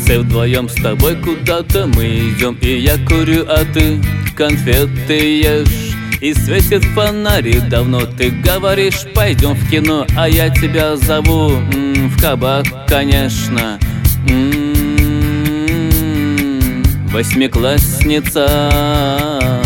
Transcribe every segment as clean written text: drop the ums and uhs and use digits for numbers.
улице вдвоем с тобой куда-то мы идем, и я курю, а ты конфеты ешь. И светит фонари давно, ты говоришь, пойдем в кино, а я тебя зову в кабак, конечно. Восьмиклассница.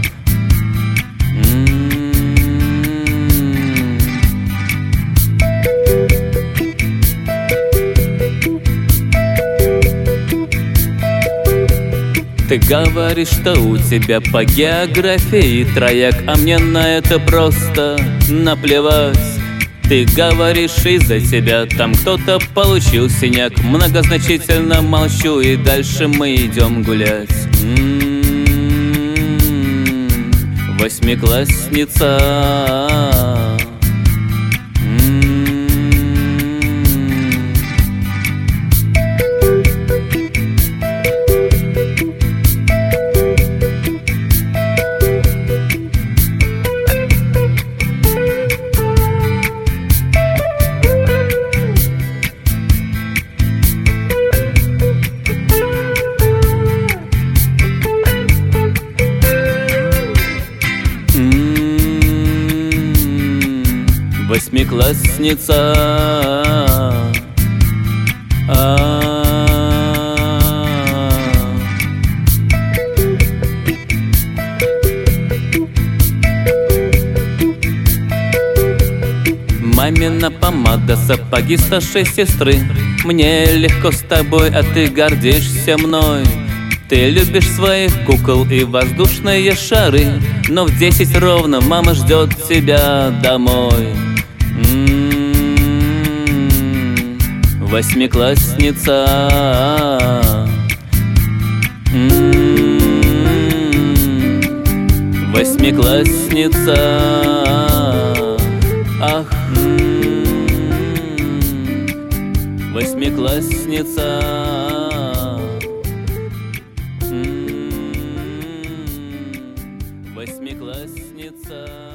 Ты говоришь, что у тебя по географии трояк, а мне на это просто наплевать. Ты говоришь, из-за тебя там кто-то получил синяк. Многозначительно молчу, и дальше мы идем гулять. Восьмиклассница. Восьмиклассница. Мамина помада, сапоги старшей сестры. Мне легко с тобой, а ты гордишься мной. Ты любишь своих кукол и воздушные шары, но в 10 ровно мама ждет тебя домой. Восьмиклассница. Восьмиклассница. Ах, восьмиклассница. Восьмиклассница.